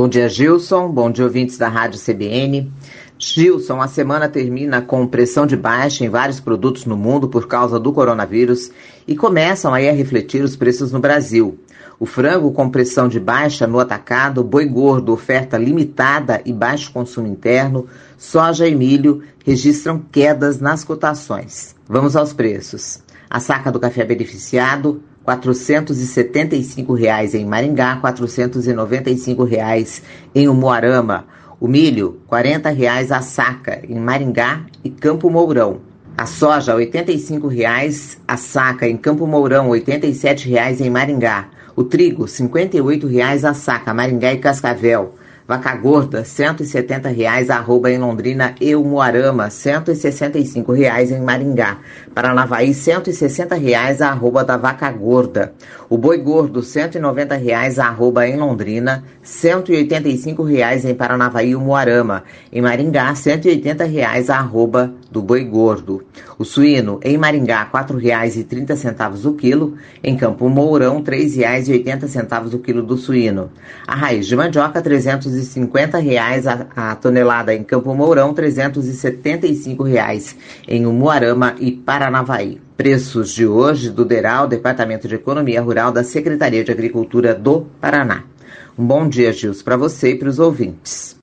dia, Gilson. Bom dia, ouvintes da Rádio CBN. Gilson, a semana termina com pressão de baixa em vários produtos no mundo por causa do coronavírus e começam aí a refletir os preços no Brasil. O frango com pressão de baixa no atacado, boi gordo, oferta limitada e baixo consumo interno, soja e milho registram quedas nas cotações. Vamos aos preços. A saca do café beneficiado, R$ 475,00 em Maringá, R$ 495,00 em Umuarama. O milho, R$ 40,00 a saca em Maringá e Campo Mourão. A soja, R$ 85,00 a saca em Campo Mourão, R$ 87,00 em Maringá. O trigo, R$ 58,00 a saca, Maringá e Cascavel. Vaca gorda, R$ 170,00 arroba em Londrina e Umuarama, R$ 165,00 em Maringá. Paranavaí, R$ 160,00 arroba da vaca gorda. O boi gordo, R$ 190,00 arroba em Londrina, R$ 185,00 em Paranavaí e Umuarama. Em Maringá, R$ 180,00 arroba do boi gordo. O suíno, em Maringá, R$ 4,30 o quilo. Em Campo Mourão, R$ 3,80 o quilo do suíno. A raiz de mandioca, R$ 350,00 a tonelada em Campo Mourão, R$ 375,00 em Umuarama e Paranavaí. Preços de hoje do DERAL, Departamento de Economia Rural da Secretaria de Agricultura do Paraná. Um bom dia, Gilson, para você e para os ouvintes.